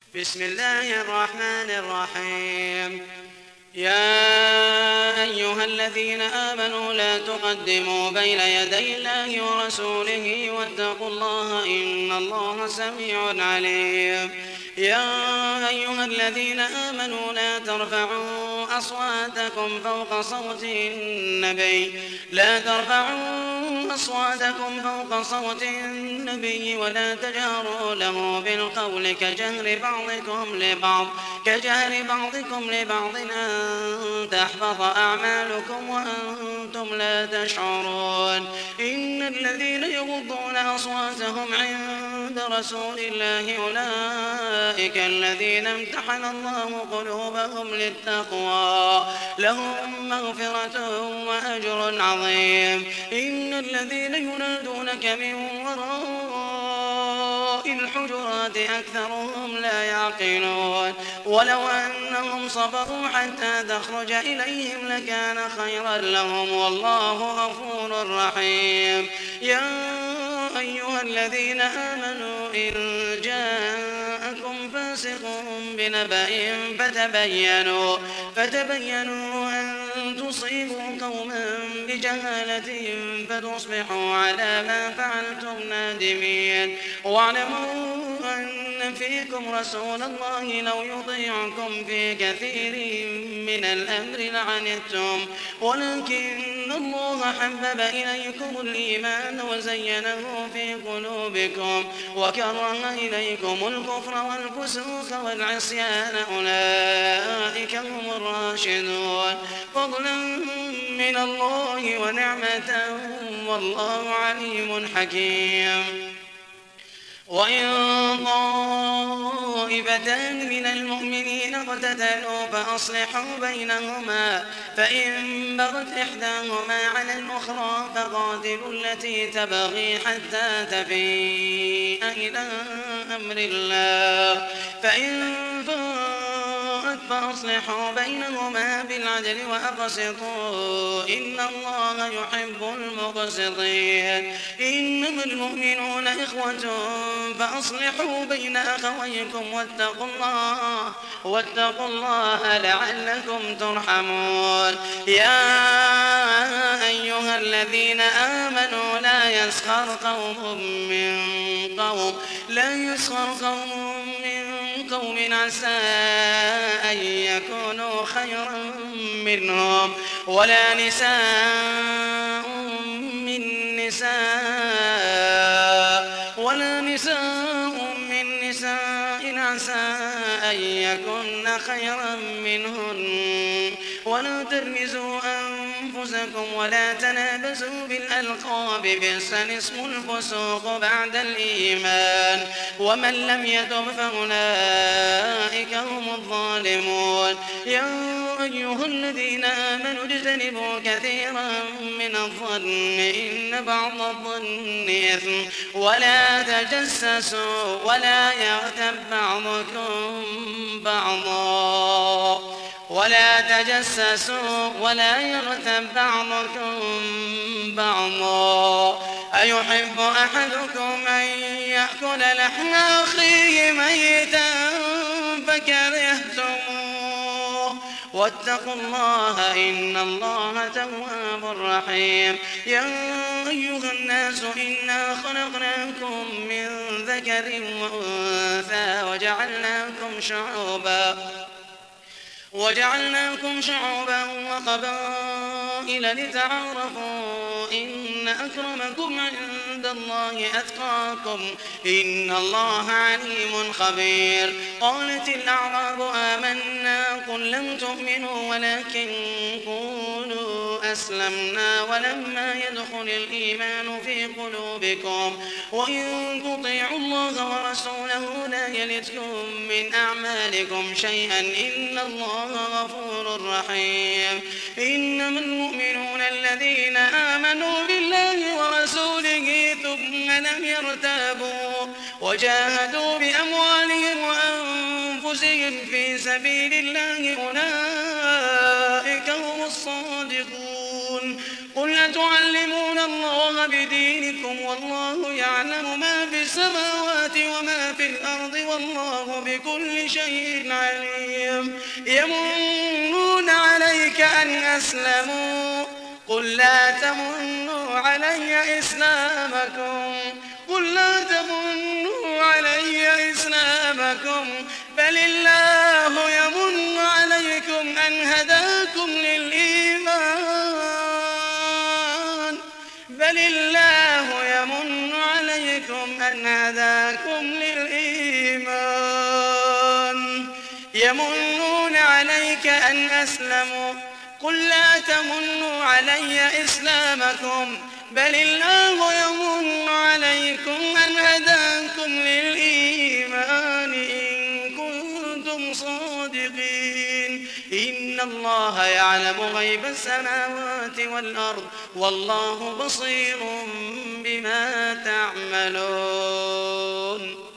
بسم الله الرحمن الرحيم. يا أيها الذين آمنوا لا تقدموا بين يدي الله ورسوله واتقوا الله إن الله سميع عليم. يا أيها الذين آمنوا لا ترفعوا أصواتكم فوق صوت النبي ولا تجهروا له بالقول كجهر بعضكم لبعض أن تحبط أعمالكم وأنتم لا تشعرون. إن الذين يغضون أصواتهم عند رسول الله أولئك الذين امتحن الله قلوبهم للتقوى لهم مغفرة وأجر عظيم. إن الذين ينادونك من وراء الحجرات أكثرهم لا يعقلون. ولو أنهم صبروا حتى تخرج إليهم لكان خيرا لهم والله غفور رحيم. يا أيها الذين آمنوا إن جاءكم فاسق بنبأ فتبينوا أن تصيبوا قوما بجهالة فتصبحوا على ما فعلتم نادمين. واعلموا أن فيكم رسول الله لو يطيعكم في كثير من الأمر لعنتم ولكن الله حبب إليكم الإيمان وزينه في قلوبكم وكره إليكم الكفر والفسوق والعصيان أولئك هم الراشدون. فضلا من الله ونعمة والله عليم حكيم. وإن طائفتان من المؤمنين اقتتلوا فأصلحوا بينهما فإن بغت إحداهما على الأخرى فقاتلوا التي تبغي حتى تفيء إلى أمر الله فإن فاءت فأصلحوا بينهما بالعدل وأقسطوا إن الله يحب المقسطين. إنما المؤمنون إخوة فأصلحوا بين أخويكم واتقوا الله لعلكم ترحمون. يا أيها الذين آمنوا لا يسخر قوم من قوم عسى أن يكونوا خيرا منهم ولا نساء من نساء عسى أن يكن خيرا منهن ولا تلمزوا أنفسكم ولا تنابزوا بالألقاب بئس الاسم الفسوق بعد الإيمان ومن لم يتب فأولئك هم الظالمون. يا أيها الذين آمنوا اجتنبوا كثيرا من الظن إن بعض الظن إثم ولا تجسسوا ولا يغتب بعضكم بعضا. أيحب أحدكم أن يأكل لحم أخيه ميتا فكرهتموه واتقوا الله إن الله تواب رحيم. يا أيها الناس إنا خلقناكم من ذكر وأنثى وجعلناكم شعوبا وقبائل لتعارفوا إن أكرمكم عند الله أتقاكم إن الله عليم خبير. قالت الأعراب آمنا قل لم تؤمنوا ولكن قولوا أسلمنا ولما يدخل الإيمان في قلوبكم وإن تطيعوا الله ورسوله لا يلتكم من أعمالكم شيئا إن الله غفور رحيم. إنما المؤمنون الذين آمنوا بالله ورسوله ثم لم يرتابوا وجاهدوا بأموالهم وأنفسهم في سبيل الله أولئك هم الصادقون. قل أتعلمون تظلمون الله بدينكم والله يعلم ما في السماوات وما في الأرض والله بكل شيء عليم. يمنون عليك أن أسلموا قل لا تمنوا علي إسلامكم بل الله يمن عليكم أن هداكم للإيمان. يمنون عليك أن أسلموا قل لا تمنوا علي إسلامكم بل الله يمن عليكم أن هداكم للإيمان إن كنتم صادقين. إن الله يعلم غيب السماوات والأرض والله بصير بما تعملون.